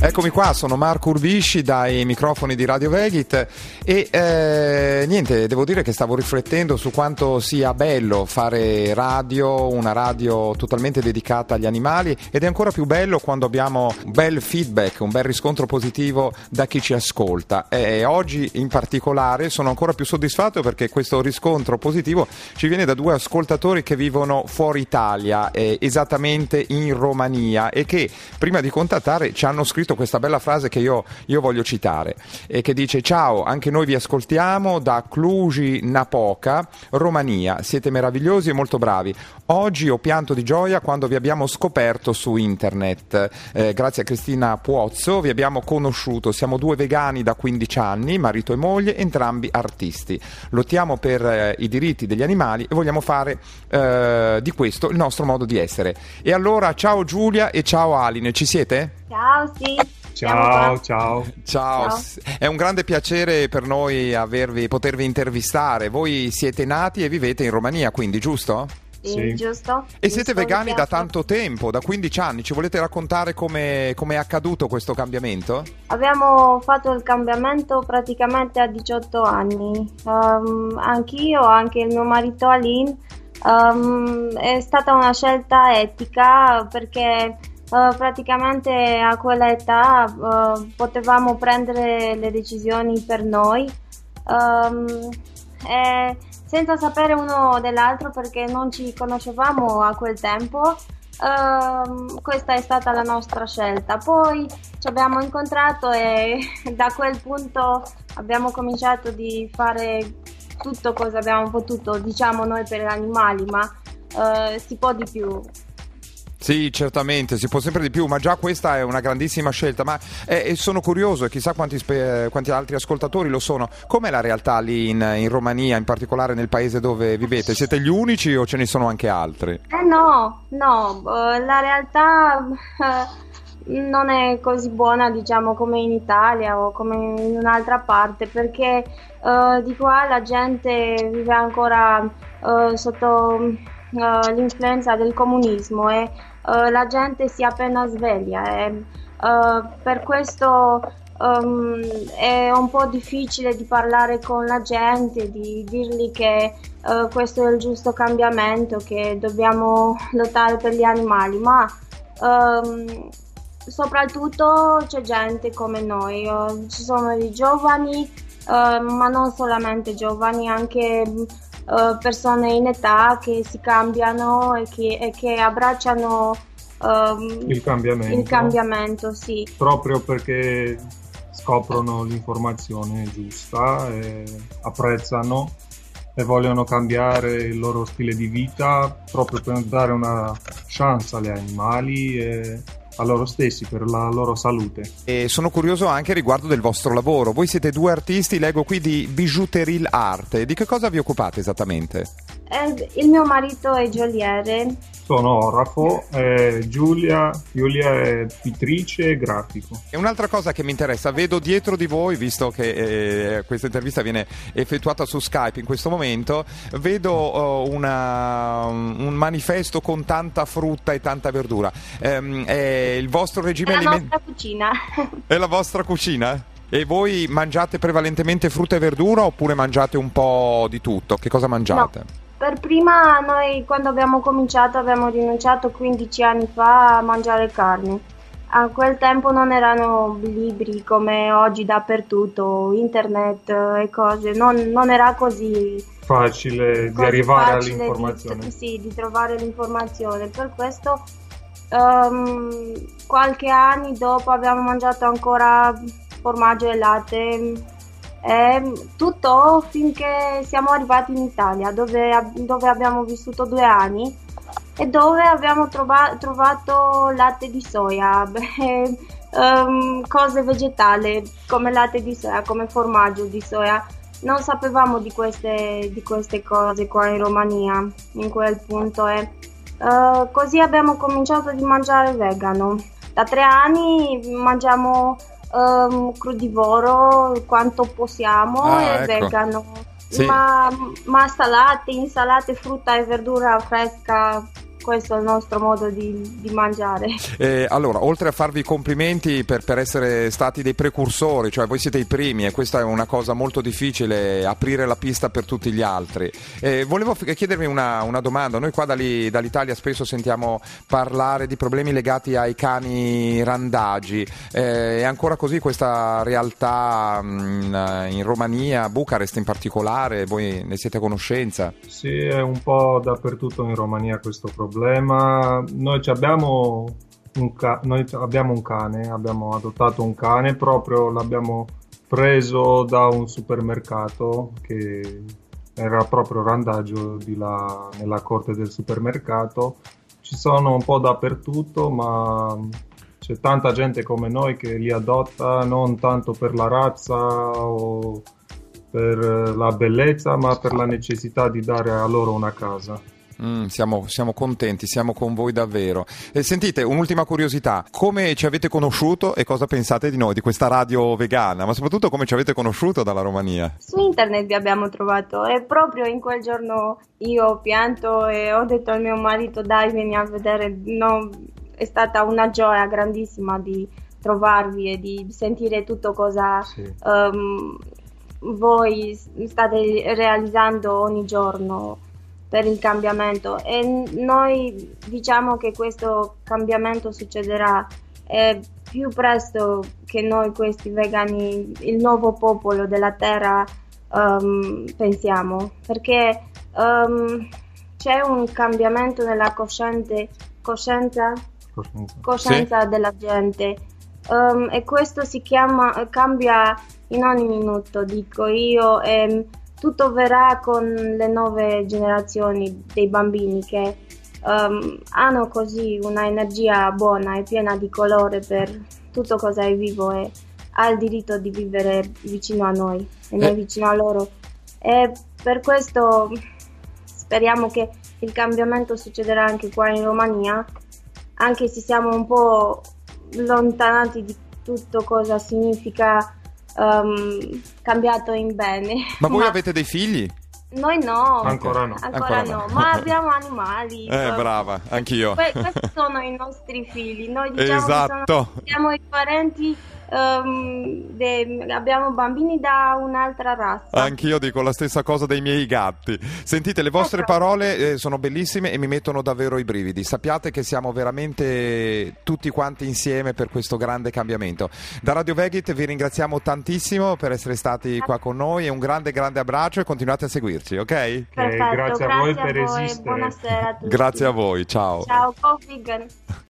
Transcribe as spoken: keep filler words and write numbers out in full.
Eccomi qua, sono Marco Urbisci dai microfoni di Radio Vegit e eh, niente, devo dire che stavo riflettendo su quanto sia bello fare radio, una radio totalmente dedicata agli animali, ed è ancora più bello quando abbiamo un bel feedback, un bel riscontro positivo da chi ci ascolta. E oggi in particolare sono ancora più soddisfatto perché questo riscontro positivo ci viene da due ascoltatori che vivono fuori Italia, eh, esattamente in Romania, e che prima di contattare ci hanno scritto questa bella frase che io, io voglio citare, e che dice: ciao, anche noi vi ascoltiamo da Cluj-Napoca, Romania, siete meravigliosi e molto bravi. Oggi ho pianto di gioia quando vi abbiamo scoperto su internet, eh, grazie a Cristina Puozzo vi abbiamo conosciuto, siamo due vegani da quindici anni, marito e moglie, entrambi artisti, lottiamo per eh, i diritti degli animali e vogliamo fare eh, di questo il nostro modo di essere. E allora ciao Giulia e ciao Aline, ci siete? Ciao, sì. Ciao, ciao. Ciao. Ciao. È un grande piacere per noi avervi, potervi intervistare. Voi siete nati e vivete in Romania, quindi, giusto? Sì, Sì. giusto. E siete Giusto, vegani da piace. tanto tempo, da quindici anni. Ci volete raccontare come come è accaduto questo cambiamento? Abbiamo fatto il cambiamento praticamente a diciotto anni. Um, anch'io, anche il mio marito Aline. Um, è stata una scelta etica perché uh, praticamente a quella età uh, potevamo prendere le decisioni per noi. Um, e senza sapere uno dell'altro perché non ci conoscevamo a quel tempo. Uh, questa è stata la nostra scelta. Poi ci abbiamo incontrato e da quel punto abbiamo cominciato di fare tutto cosa abbiamo potuto, diciamo noi, per gli animali, ma uh, si può di più. Sì, certamente, si può sempre di più, ma già questa è una grandissima scelta. Ma eh, sono curioso, e chissà quanti, spe- quanti altri ascoltatori lo sono. Com'è la realtà lì in, in Romania, in particolare nel paese dove vivete? Siete gli unici o ce ne sono anche altri? Eh no, no, uh, la realtà uh, non è così buona, diciamo, come in Italia o come in un'altra parte, perché uh, di qua la gente vive ancora uh, sotto uh, l'influenza del comunismo e uh, la gente si è appena sveglia e uh, per questo um, è un po' difficile di parlare con la gente, di dirgli che uh, questo è il giusto cambiamento, che dobbiamo lottare per gli animali, ma um, soprattutto c'è gente come noi, uh, ci sono i giovani, uh, ma non solamente giovani, anche uh, persone in età che si cambiano e che, e che abbracciano um, Il cambiamento. il cambiamento, sì. Proprio perché scoprono l'informazione giusta, e apprezzano e vogliono cambiare il loro stile di vita proprio per dare una chance agli animali e a loro stessi, per la loro salute. E sono curioso anche riguardo del vostro lavoro. Voi siete due artisti, leggo qui, di Bijouterie Art. Di che cosa vi occupate esattamente? Eh, il mio marito è gioielliere. Sono orafo, e Giulia, Giulia è pittrice e grafico. E un'altra cosa che mi interessa, vedo dietro di voi, visto che eh, questa intervista viene effettuata su Skype in questo momento, vedo uh, una, un manifesto con tanta frutta e tanta verdura. Ehm, è il vostro regime È la alimentare? nostra cucina. È la vostra cucina? E voi mangiate prevalentemente frutta e verdura oppure mangiate un po' di tutto? Che cosa mangiate? No. Per prima noi, quando abbiamo cominciato, abbiamo rinunciato quindici anni fa a mangiare carne. A quel tempo non erano libri come oggi dappertutto, internet e cose, non, non era così Facile di così arrivare facile all'informazione. Di, sì, di trovare l'informazione. Per questo um, qualche anno dopo abbiamo mangiato ancora formaggio e latte. Eh, tutto finché siamo arrivati in Italia, dove, dove abbiamo vissuto due anni e dove abbiamo trova, trovato latte di soia, beh, um, cose vegetali come latte di soia, come formaggio di soia. Non sapevamo di queste, di queste cose qua in Romania in quel punto e uh, così abbiamo cominciato di mangiare vegano. Da tre anni mangiamo Um, crudivoro quanto possiamo Ah, e ecco. vegano, Sì. ma, ma salate, insalate, frutta e verdura fresca questo è il nostro modo di, di mangiare. Eh, allora, oltre a farvi i complimenti per, per essere stati dei precursori, cioè voi siete i primi e questa è una cosa molto difficile, aprire la pista per tutti gli altri. Eh, volevo f- chiedervi una, una domanda. Noi qua dall'I- dall'Italia spesso sentiamo parlare di problemi legati ai cani randagi. Eh, è ancora così questa realtà mh, in Romania, Bucarest in particolare? Voi ne siete a conoscenza? Sì, è un po' dappertutto in Romania questo problema. Noi ci abbiamo un, ca- noi abbiamo un cane, abbiamo adottato un cane, proprio l'abbiamo preso da un supermercato che era proprio randaggio di là nella corte del supermercato. Ci sono un po' dappertutto, ma c'è tanta gente come noi che li adotta non tanto per la razza o per la bellezza, ma per la necessità di dare a loro una casa. Mm, siamo, siamo contenti, siamo con voi davvero. E sentite, un'ultima curiosità: come ci avete conosciuto e cosa pensate di noi, di questa radio vegana, ma soprattutto come ci avete conosciuto dalla Romania? Su internet vi abbiamo trovato e proprio in quel giorno io ho pianto e ho detto al mio marito: dai, vieni a vedere. No, è stata una gioia grandissima di trovarvi e di sentire tutto cosa sì. um, voi state realizzando ogni giorno per il cambiamento, e noi diciamo che questo cambiamento succederà eh, più presto che noi questi vegani, il nuovo popolo della terra, um, pensiamo, perché um, c'è un cambiamento nella cosciente, coscienza, Coscienza, coscienza sì. della gente, um, e questo si chiama, cambia in ogni minuto, dico io, e tutto verrà con le nuove generazioni dei bambini che um, hanno così una energia buona e piena di colore per tutto cosa è vivo e ha il diritto di vivere vicino a noi e noi eh. vicino a loro. E per questo speriamo che il cambiamento succederà anche qua in Romania, anche se siamo un po' lontanati di tutto cosa significa Um, cambiato in bene. Ma voi ma avete dei figli? Noi no, ancora no, ancora, ancora no. no. Ma abbiamo animali. Eh, brava, anch'io. Que- questi sono i nostri figli. Noi diciamo Esatto. che sono, siamo i parenti. Um, de, abbiamo bambini da un'altra razza. Anch'io dico la stessa cosa dei miei gatti. Sentite, le vostre Ecco. parole eh, sono bellissime e mi mettono davvero i brividi. Sappiate che siamo veramente tutti quanti insieme per questo grande cambiamento. Da Radio Vegit vi ringraziamo tantissimo per essere stati qua con noi e un grande grande abbraccio e continuate a seguirci, ok? Perfetto, grazie a voi per voi, esistere. buonasera a tutti. Grazie a voi, ciao. Ciao, go vegan.